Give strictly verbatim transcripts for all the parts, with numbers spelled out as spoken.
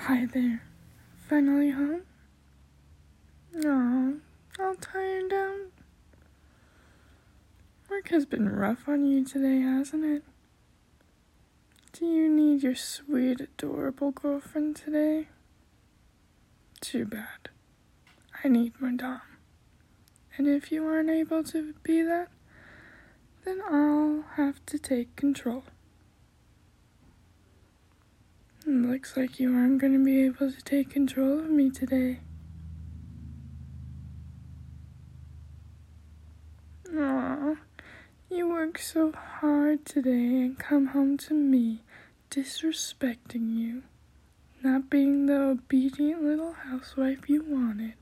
Hi there. Finally home? Aw, all tired out. Work has been rough on you today, hasn't it? Do you need your sweet, adorable girlfriend today? Too bad. I need my Dom. And if you aren't able to be that, then I'll have to take control. It looks like you aren't going to be able to take control of me today. Aw, you work so hard today and come home to me disrespecting you, not being the obedient little housewife you wanted.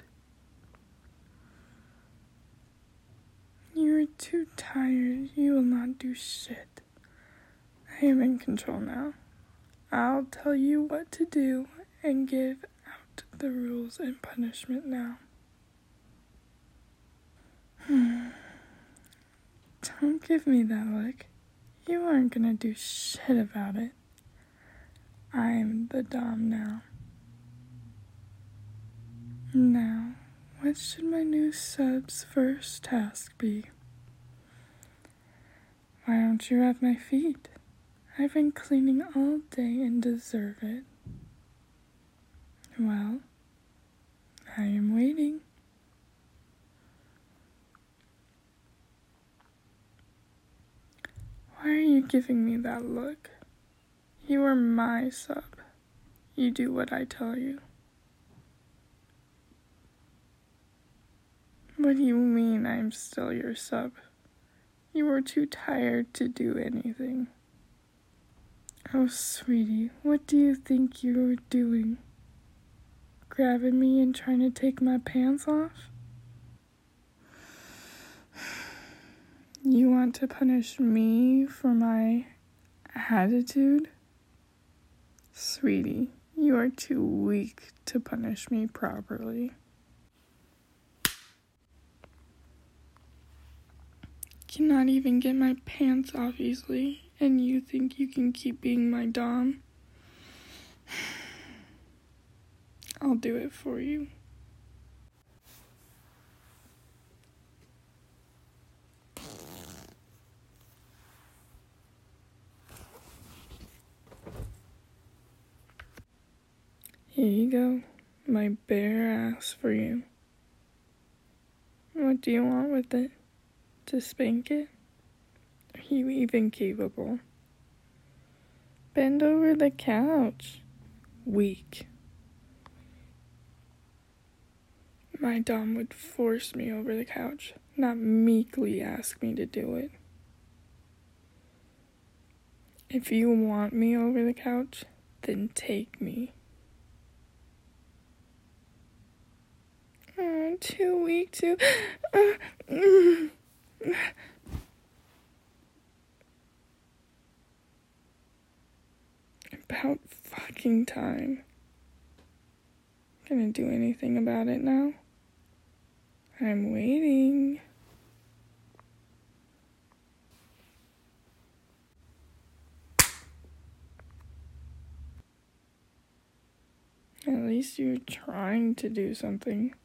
You're too tired. You will not do shit. I am in control now. I'll tell you what to do and give out the rules and punishment now. Hmm. Don't give me that look. You aren't gonna do shit about it. I'm the Dom now. Now, what should my new sub's first task be? Why don't you rub my feet? I've been cleaning all day and deserve it. Well, I am waiting. Why are you giving me that look? You are my sub. You do what I tell you. What do you mean I'm still your sub? You were too tired to do anything. Oh, sweetie, what do you think you were doing? Grabbing me and trying to take my pants off? You want to punish me for my attitude? Sweetie, you are too weak to punish me properly. Cannot even get my pants off easily, and you think you can keep being my Dom? I'll do it for you. Here you go, my bare ass for you. What do you want with it? To spank it? Are you even capable? Bend over the couch. Weak. My Dom would force me over the couch, not meekly ask me to do it. If you want me over the couch, then take me. Oh, too weak to... Uh, mm. About fucking time. Gonna do anything about it now? I'm waiting. At least you're trying to do something.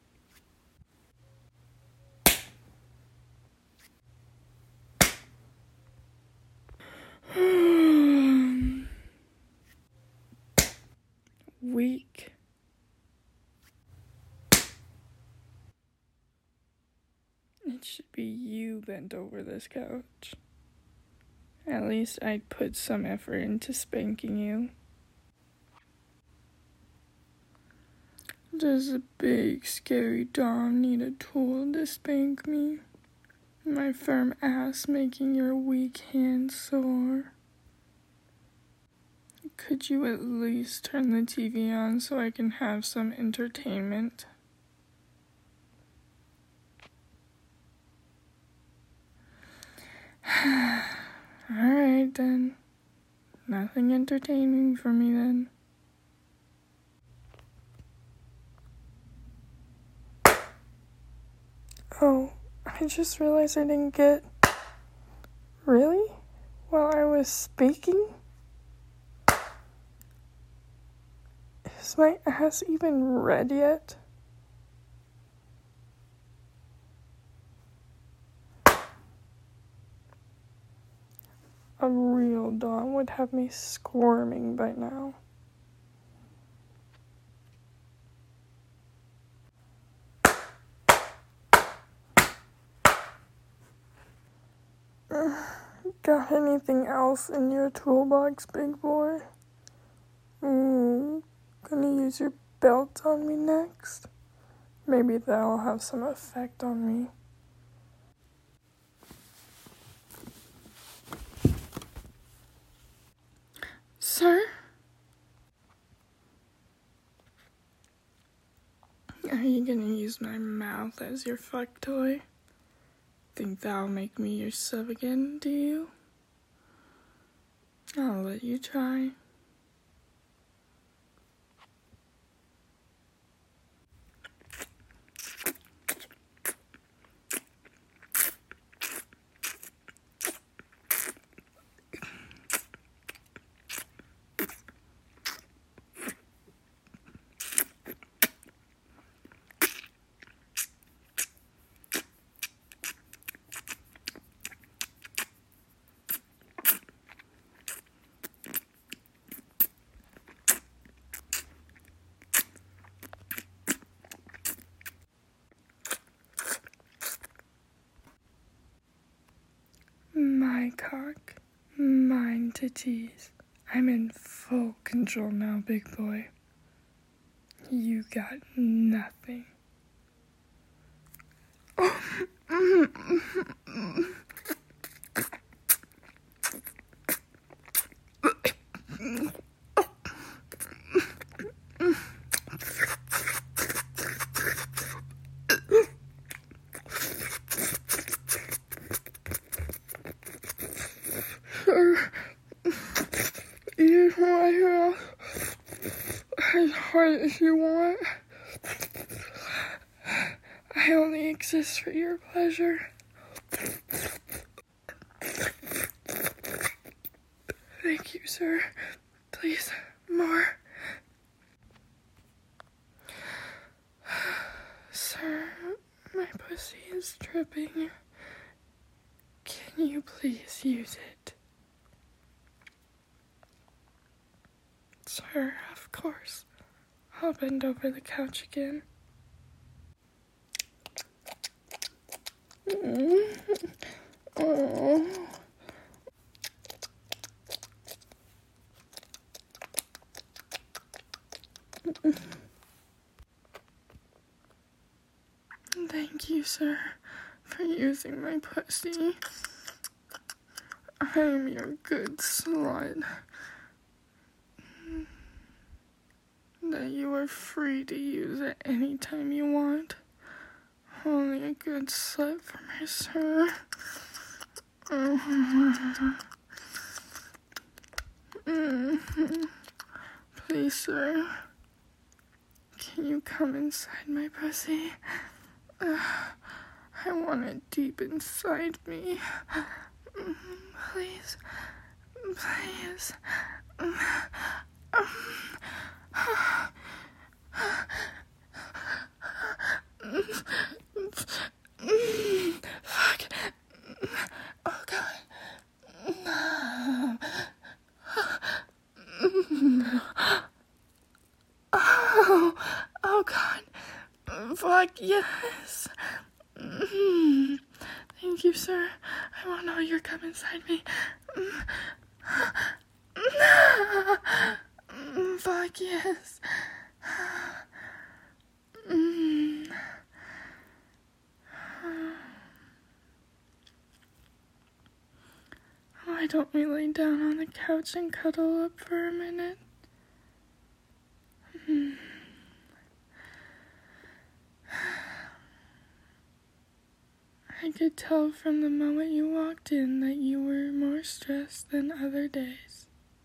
Weak. It should be you bent over this couch. At least I'd put some effort into spanking you. Does a big, scary Dom need a tool to spank me? My firm ass making your weak hands sore? Could you at least turn the T V on so I can have some entertainment? Alright then. Nothing entertaining for me then. Oh, I just realized I didn't get... Really? While I was speaking? Is my ass even red yet? A real Dawn would have me squirming by now. Got anything else in your toolbox, big boy? Mm, gonna use your belt on me next? Maybe that'll have some effect on me. Sir? Are you gonna use my mouth as your fuck toy? Think that'll make me your sub again, do you? I'll let you try. My cock, mine to tease. I'm in full control now, big boy. You got nothing. You want to as hard as you want. I only exist for your pleasure. Thank you, sir. Please, more. Sir, my pussy is dripping. Can you please use it? Sir, of course. I'll bend over the couch again. Oh. Thank you, sir, for using my pussy. I'm your good slut. That you are free to use it anytime you want. Only a good slut for my sir. Please, sir, can you come inside my pussy? Uh, I want it deep inside me. Please, please. Fuck. Oh, God. Oh, oh, God. Fuck, yes. Thank you, sir. I want all your cum inside me. Fuck, yes. Why don't we lay down on the couch and cuddle up for a minute? I could tell from the moment you walked in that you were more stressed than other days.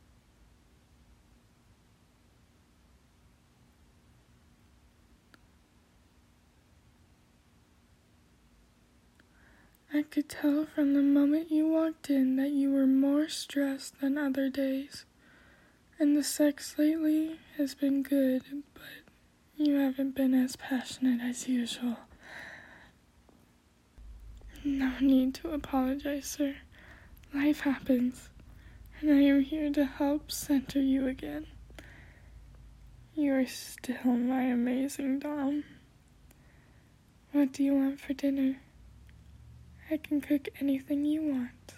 I could tell from the moment you walked in that you were more stressed than other days. And the sex lately has been good, but you haven't been as passionate as usual. No need to apologize, sir. Life happens, and I am here to help center you again. You are still my amazing Dom. What do you want for dinner? I can cook anything you want.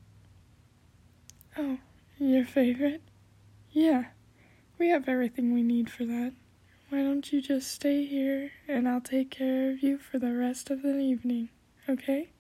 Oh, your favorite? Yeah, we have everything we need for that. Why don't you just stay here, and I'll take care of you for the rest of the evening, okay?